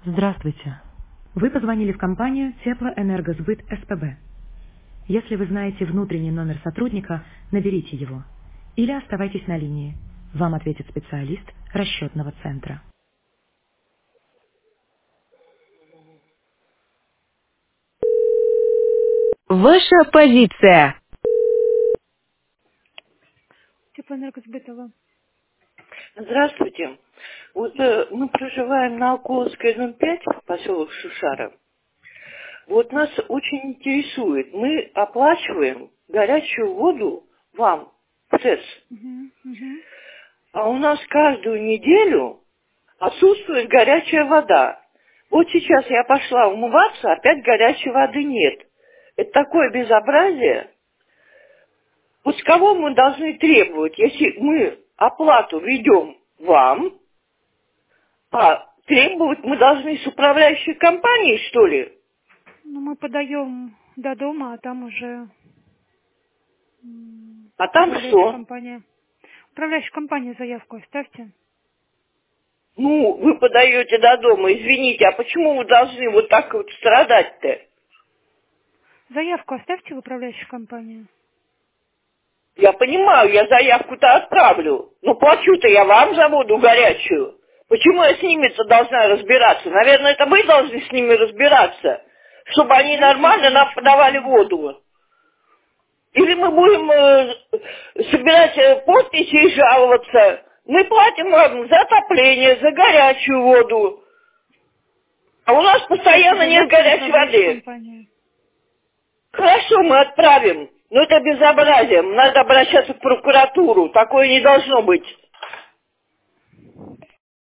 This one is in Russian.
Здравствуйте. Вы позвонили в компанию Теплоэнергосбыт СПБ. Если вы знаете внутренний номер сотрудника, наберите его. Или оставайтесь на линии. Вам ответит специалист расчетного центра. Ваша позиция. Теплоэнергосбытово. Здравствуйте. Вот мы проживаем на Околовской, дом 5, поселок Шушара. Вот нас очень интересует. Мы оплачиваем горячую воду вам, в ТЭС. Мгм, мгм. А у нас каждую неделю отсутствует горячая вода. Вот сейчас я пошла умываться, опять горячей воды нет. Это такое безобразие. Вот с кого мы должны требовать, если мы оплату ведем вам, а требовать мы должны с управляющей компанией, что ли? Ну, мы подаем до дома, а там уже А там управляющая что? компания. Управляющая компания заявку оставьте. Ну, вы подаете до дома, извините, а почему вы должны вот так вот страдать-то? Заявку оставьте в управляющую компанию. Я понимаю, я заявку-то отправлю, но плачу-то я вам за воду горячую. Почему я с ними-то должна разбираться? Наверное, это вы должны с ними разбираться, чтобы они Оставите в нормально нам управляющую подавали компанию. воду. Или мы будем собирать подписи и жаловаться. Мы платим вам за отопление, за горячую воду. А у нас Оставьте постоянно нет заявку в горячей управляющую воды. компанию. Хорошо, мы отправим. Но это безобразие. Надо обращаться в прокуратуру. Такое не должно быть.